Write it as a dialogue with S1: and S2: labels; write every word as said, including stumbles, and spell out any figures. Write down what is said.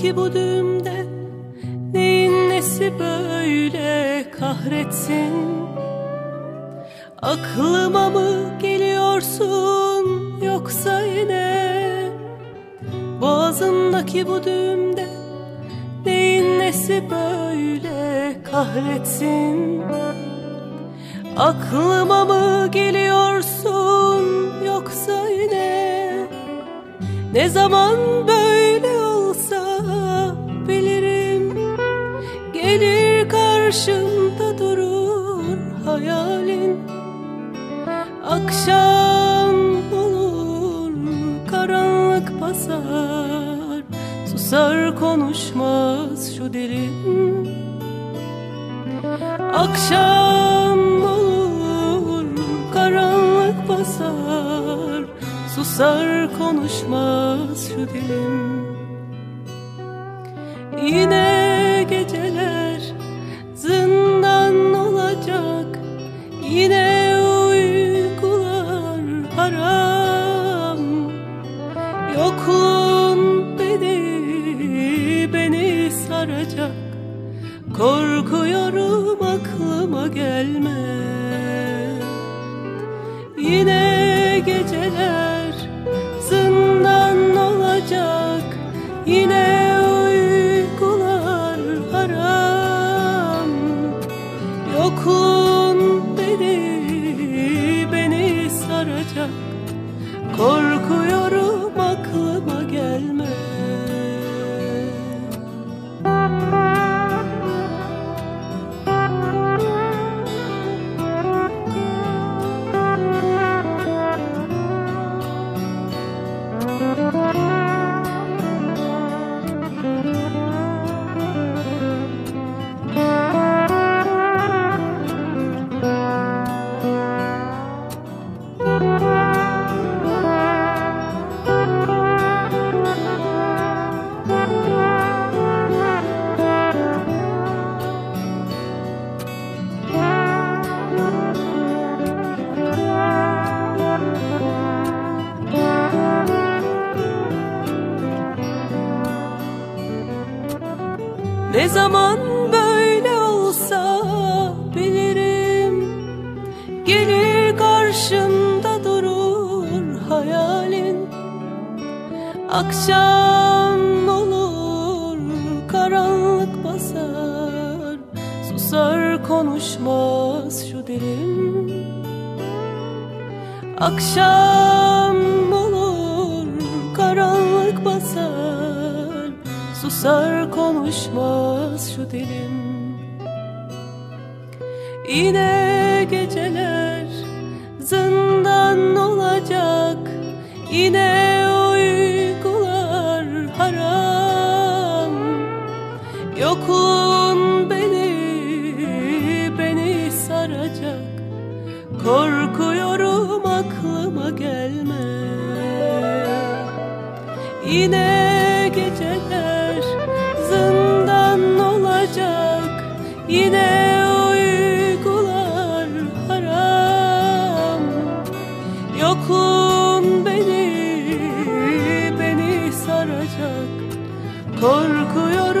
S1: Boğazımdaki bu düğümde neyin nesi böyle kahretsin? Aklıma mı geliyorsun yoksa yine? Boğazımdaki bu düğümde neyin nesi böyle kahretsin? Aklıma mı geliyorsun yoksa yine? Ne zaman böyle olsa bilirim, gelir karşımda durur hayalin. Akşam olur, karanlık basar, susar konuşmaz şu dilim. Akşam olur, karanlık basar, susar konuşmaz şu dilim. Yine geceler zindan olacak, yine uykular haram. Yokluğun beni, beni saracak, korkuyorum aklıma gelme. Yine geceler zindan olacak, yine uykular haram. Yokluğun beni, beni saracak, korkuyorum aklıma gelme. Ne zaman böyle olsa bilirim, gelir karşımda durur hayalin. Akşam olur, karanlık basar, susar konuşmaz şu dilim. Akşam olur, karanlık basar, susar konuşmaz şu dilim. Yine geceler zindan olacak, yine uykular haram. Yokluğun beni, beni saracak, korkuyorum aklıma gelme. Yine geceler zindan olacak, yine uykular haram. Yokluğun beni, beni saracak, korkuyorum